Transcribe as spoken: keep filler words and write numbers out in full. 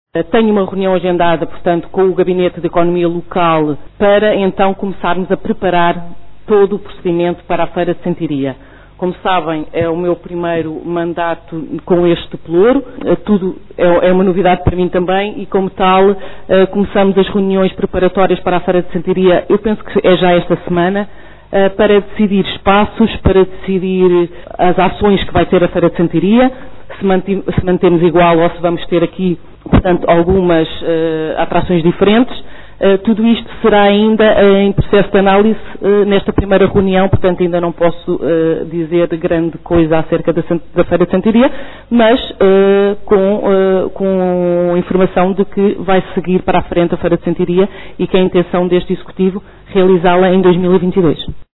Tenho uma reunião agendada, portanto, com o Gabinete de Economia Local para então começarmos a preparar todo o procedimento para a Feira de Sentiria. Como sabem, é o meu primeiro mandato com este pelouro, tudo é uma novidade para mim também e, como tal, começamos as reuniões preparatórias para a Feira de Sentiria, eu penso que é já esta semana, para decidir espaços, para decidir as ações que vai ter a Feira de Sentiria, se mantemos igual ou se vamos ter aqui, portanto, algumas atrações diferentes. Uh, tudo isto será ainda uh, em processo de análise uh, nesta primeira reunião, portanto ainda não posso uh, dizer grande coisa acerca da, da Feira de Sentiria, mas uh, com, uh, com informação de que vai seguir para a frente a Feira de Sentiria e que é a intenção deste Executivo realizá-la em dois mil e vinte e dois.